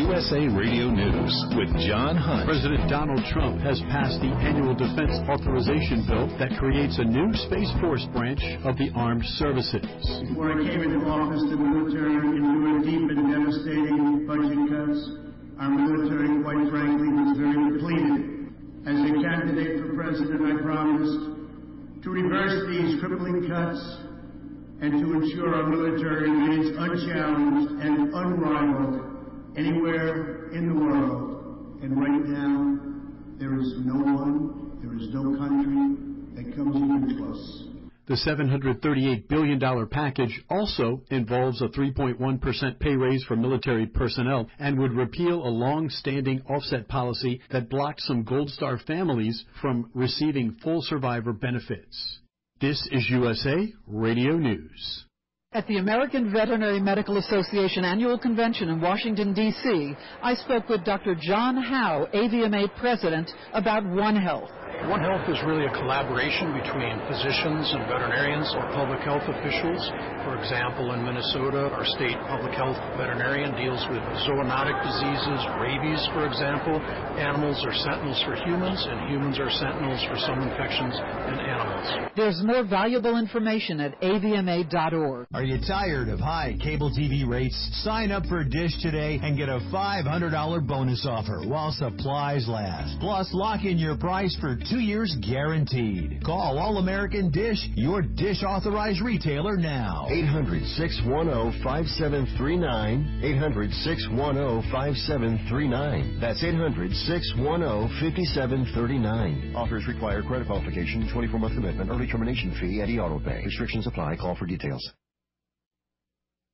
USA Radio News with John Hunt. President Donald Trump has passed the annual defense authorization bill that creates a new Space Force branch of the armed services. Before I came into office, the military endured deep and devastating budget cuts. Our military, quite frankly, was very depleted. As a candidate for president, I promised to reverse these crippling cuts and to ensure our military remains unchallenged and unrivaled anywhere in the world. And right now, there is no one, there is no country that comes even close. The $738 billion package also involves a 3.1% pay raise for military personnel and would repeal a long-standing offset policy that blocked some Gold Star families from receiving full survivor benefits. This is USA Radio News. At the American Veterinary Medical Association Annual Convention in Washington, D.C., I spoke with Dr. John Howe, AVMA President, about One Health. One Health is really a collaboration between physicians and veterinarians or public health officials. For example, in Minnesota, our state public health veterinarian deals with zoonotic diseases, rabies, for example. Animals are sentinels for humans, and humans are sentinels for some infections in animals. There's more valuable information at avma.org. Are you tired of high cable TV rates? Sign up for Dish today and get a $500 bonus offer while supplies last. Plus, lock in your price for 2 years guaranteed. Call All-American Dish, your Dish authorized retailer now. 800-610-5739. 800-610-5739. That's 800-610-5739. Offers require credit qualification, 24-month commitment, early termination fee, and auto pay. Restrictions apply. Call for details.